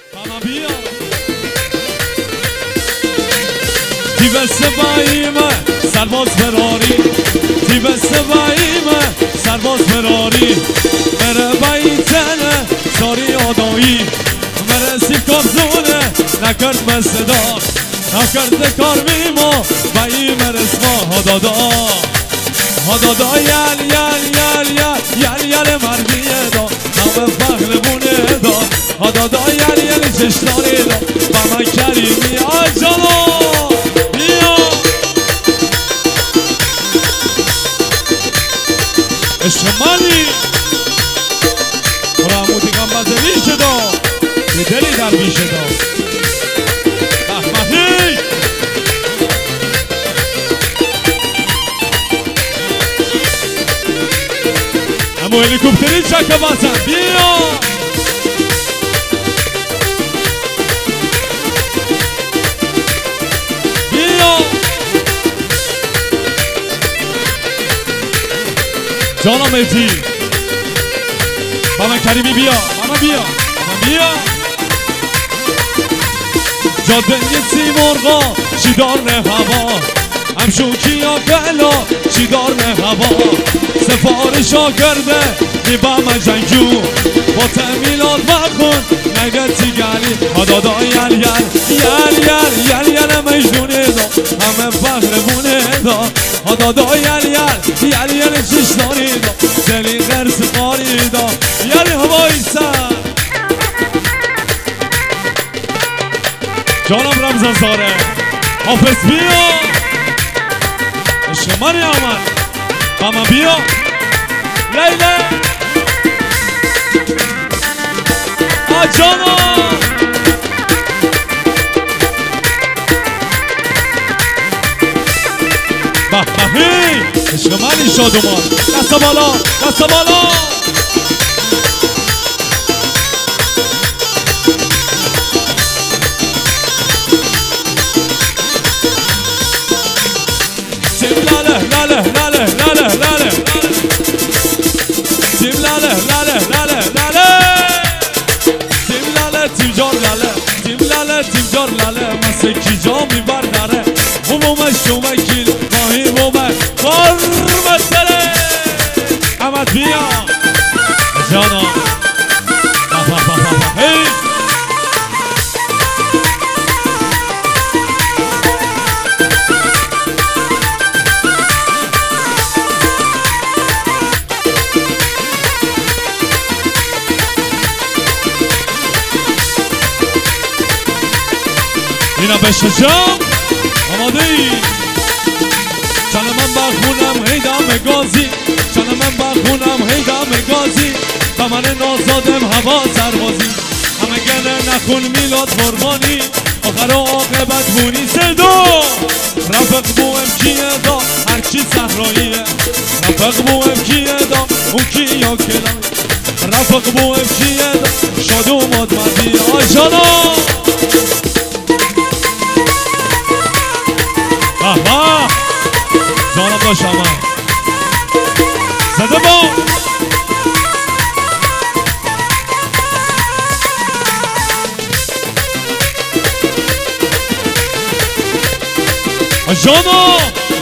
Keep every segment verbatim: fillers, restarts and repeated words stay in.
بابا بیا تیب سباییمه سرباز فراری تیب سباییمه سرباز فراری مره بیتنه ساری آدایی مره سی کابزونه نکرد مصدار نکرد کار بیما بایی مرسما هدادا هدادا یل یل یل یل یل یل مردیه دا نام فخر بونه دا هدادا یل یل چشتانی دا با من کریمی آجالا بیا عشق منی رامو دیگم بزنی شدا به دلی در بی شدا احمدی امو هلیکوپتری چکه بازن بیا بیا جانا میتی بابا کریمی بیا بابا بیا بابا بیا جاده سی مرغا چیدار نه هوا هم شوکی ها بلا چیدار نه هوا سفارشا کرده میبام جنگو با تمیلات بخون نگتی گلی هدادا یل یل یل یل یل یل مجنونه دا همه فخر بونه دا هدادا یل یل یل یل چشتانی دا دلی غرس قاری دا یلی هوایی سر جانم رمزان زاره حافظ بیا عشق منی آمد ماما بیا لیله آجانا بحبهی عشق منی شادومان دست بالا دست بالا لاله لاله لاله لاله تیم لاله لاله لاله لاله تیم لاله تیم جار لاله تیم لاله تیم جار لاله مسکی جا میبر داره بومه شومه کیل ماهی بومه کار مسئله احمد بیا جانا هی اینا بشه جام آماده ای چنه من بخونم هیدم گازی چنه من بخونم هیدم گازی و من نازادم هوا سربازی همه گله نخون میلاد قربانی آخر عاقبت بونی سدو رفق بوهم کیه دا هرچی صحراییه رفق بوهم کیه دا اون کی یا کلای رفق بوهم کیه دا شادو مدمدی آشانا آها جانم داشت آمد زده با جانا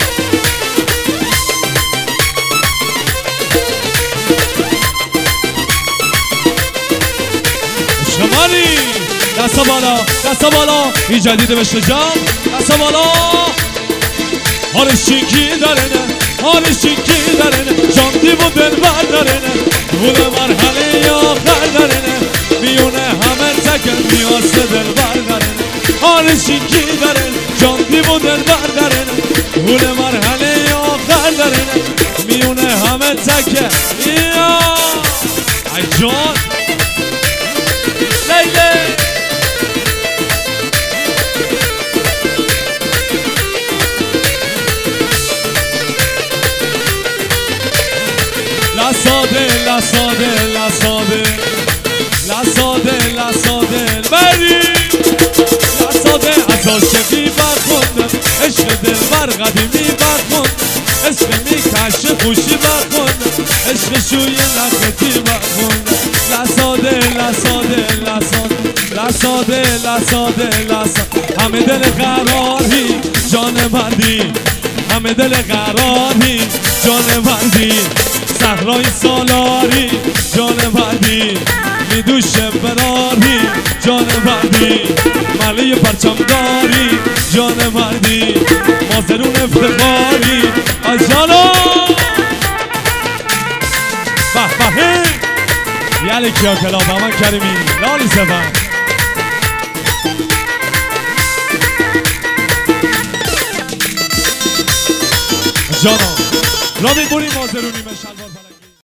شمالی دست بالا دست بالا این جدیده بشه جام دست بالا هارش چینکی دارنه هارش چینکی دارنه جان دیو دل بر دارنه گل مرحله یا خر دارنه میونه همه تکن میاست دل بر دارنه هارش چینکی دارنه جان دیو دل بر دارنه گل مرحله یا خر دارنه میونه همه تکن یا ای جان لیله La sade, la sade, la sade, la sade, la sade, beri. La sade, azoshe mi bakundem, eşke delvar qadimi bakundem, eşke mi kaşı kuşi bakundem, eşke şuye naketi bakundem. La sade, la sade, la sade, la لساده لساده لساده همه دل قراری جان مردی همه دل قراری جان مردی صحرای سالاری جان مردی میدوشه براری جان مردی ملی پرچمداری جان مردی مازرون افتخاری آجانا به به یلی کیا کلا دامن کریمی لالی سفن جانا را میبونی مازرونی مشل